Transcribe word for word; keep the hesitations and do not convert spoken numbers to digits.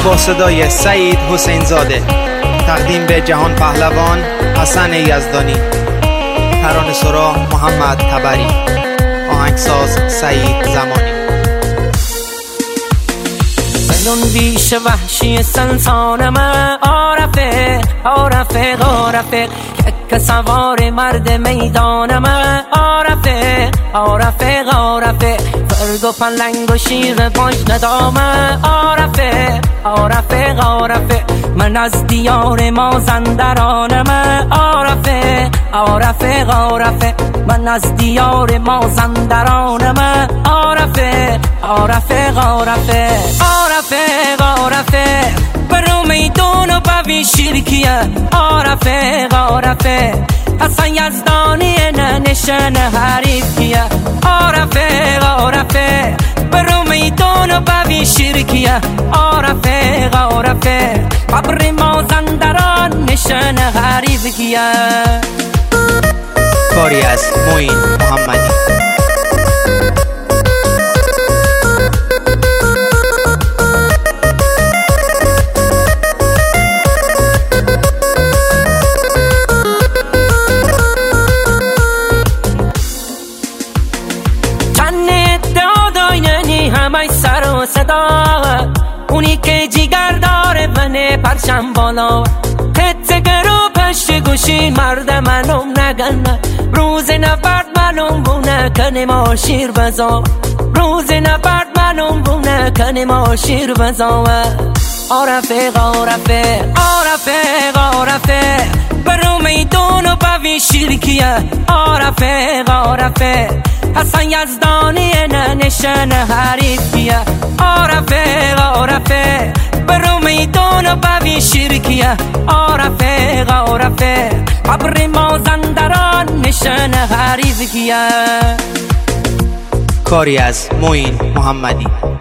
با صدای سعید حسین زاده، تقدیم به جهان پهلوان حسن یزدانی، ترانه سرا محمد تبری، آهنگساز سعید زمانی. بلون بیش وحشی سلطانم عارفه عارفه عارفه که سوار مرد میدانم عارفه عارفه عارفه فرد و پلنگ و شیر باش ندام عارفه عارفه عارفه من از دیار مازندرانم عارفه عارفه عارفه من از دیار مازندرانم عارفه عارفه عارفه عارفه عارفه برو میدون و بوی شرکیه عارفه عارفه حسن یزدانی نه نشن حریفیه عارفه عارفه برو میدون و بوی شرکیه عارفه عارفه قبر مازندران نشن حریفیه. کاری از معین محمدی. همه سر و صدا اونی که جیگر داره منه پرشم بالا خطه رو پشت گوشی مرد منم نگن روز نبرد منم بونه کنه ما شیر بزا روز نبرد منم بونه کنه ما شیر بزا عارفه عارفه عارفه عارفه برو میدون و بوی شرکیه عارفه عارفه حسن یزدانی نه نشن حریفیه عارفه عارفه برو میدون و بوی شرکیه عارفه عارفه قبر مازندران نشن حریفیه. کاری از معین محمدی.